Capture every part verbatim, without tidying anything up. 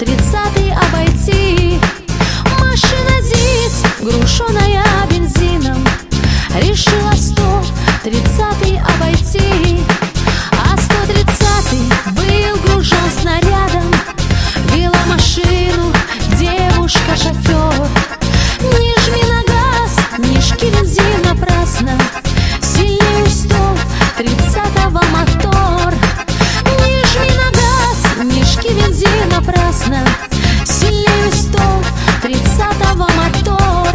тридцатый обойти. Машина ЗИС, груженная бензином, решила сто тридцатый обойти. А сто тридцатый был гружен снарядом, вела машину девушка-шофер. Не жми на газ, не жги бензин напрасно, сильнее сто тридцатого мотор. Не жми на газ, не жги бензин напрасно, сильнее сто тридцатого мотор.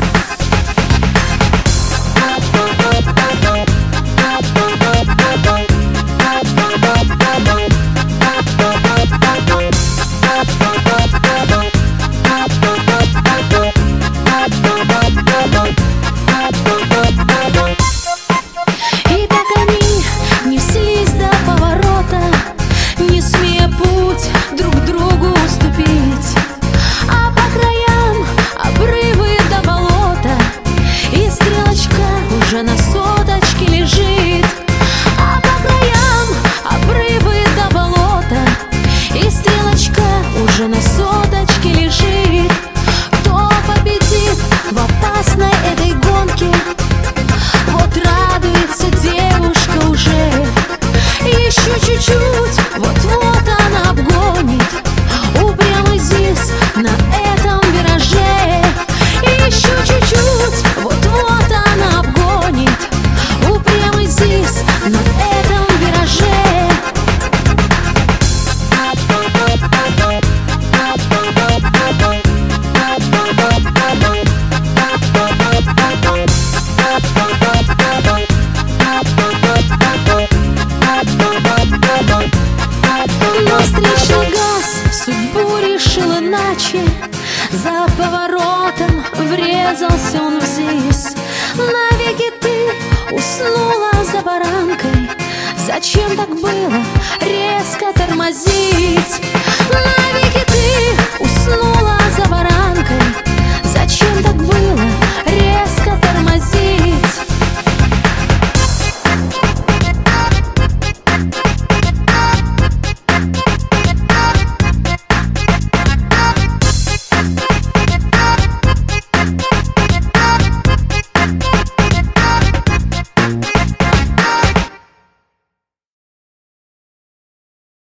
И так они неслись до поворота, не смея путь друг другу уступить. А по краям обрывы до болота, и стрелочка уже на соточке лежит. А по краям обрывы до болота, и стрелочка уже на соточке лежит. Кто победит в опасной этой гонке? Вот радуется девушка уже. Еще чуть-чуть, вот-вот она обгонит упрямый ЗИС на этом вираже. Еще чуть-чуть, вот-вот она обгонит упрямый ЗИС на этом вираже. Но встречный газ судьбу решил иначе. За поворотом врезался он в ЗИС. Навеки ты уснула за баранкой. Зачем так было резко тормозить?